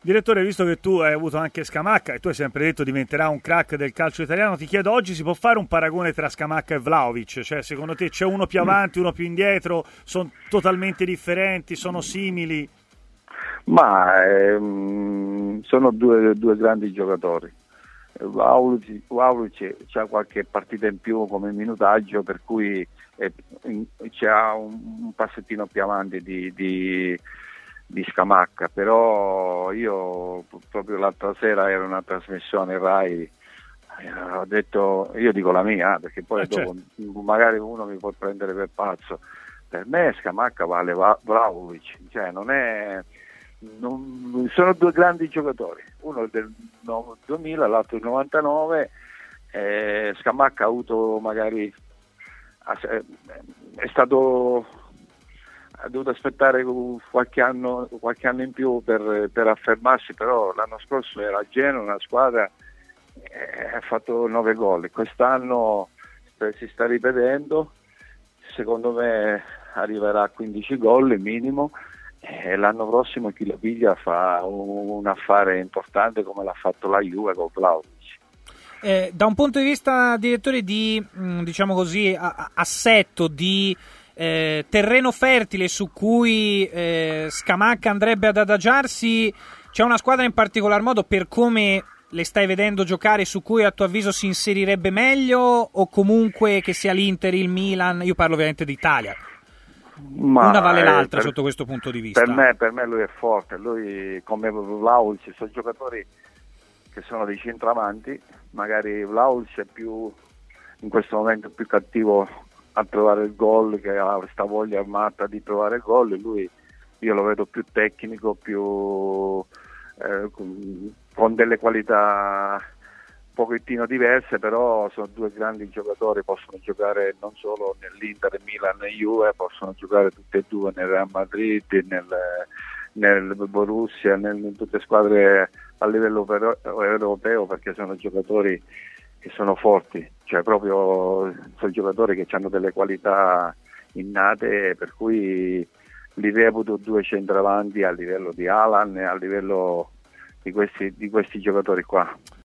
Direttore, visto che tu hai avuto anche Scamacca e tu hai sempre detto diventerà un crack del calcio italiano, ti chiedo oggi si può fare un paragone tra Scamacca e Vlahovic? Cioè, secondo te c'è uno più avanti, uno più indietro, sono totalmente differenti, sono simili? Ma sono due grandi giocatori. Vlahovic c'ha qualche partita in più come minutaggio, per cui c'ha un passettino più avanti di Scamacca, però io proprio l'altra sera era una trasmissione Rai, ho detto, io dico la mia, perché poi dopo magari uno mi può prendere per pazzo. Per me Scamacca vale Vlahovic, cioè sono due grandi giocatori, uno del 2000, l'altro del 99. Scamacca ha avuto magari ha dovuto aspettare qualche anno in più per affermarsi, però l'anno scorso era a Genoa, una squadra, ha fatto 9 gol. Quest'anno si sta ripetendo, secondo me arriverà a 15 gol minimo, e l'anno prossimo chi lo piglia fa un affare importante come l'ha fatto la Juve con Vlahovic. Da un punto di vista, direttore, di diciamo così assetto, di terreno fertile su cui Scamacca andrebbe ad adagiarsi, c'è una squadra in particolar modo, per come le stai vedendo giocare, su cui a tuo avviso si inserirebbe meglio, o comunque che sia l'Inter, il Milan? Io parlo ovviamente d'Italia. Una vale l'altra sotto questo punto di vista. Per me lui è forte, lui come Vlahovic sono giocatori che sono dei centravanti, magari Vlahovic è più in questo momento più cattivo a trovare il gol, che ha questa voglia matta di trovare il gol, e lui io lo vedo più tecnico, più con delle qualità un pochettino diverse, però sono due grandi giocatori, possono giocare non solo nell'Inter, Milan e Juve, possono giocare tutte e due nel Real Madrid, nel Borussia, in tutte le squadre a livello europeo, perché sono giocatori che sono forti, cioè proprio sono giocatori che hanno delle qualità innate, per cui li reputo due centravanti a livello di Haaland e a livello di questi giocatori qua.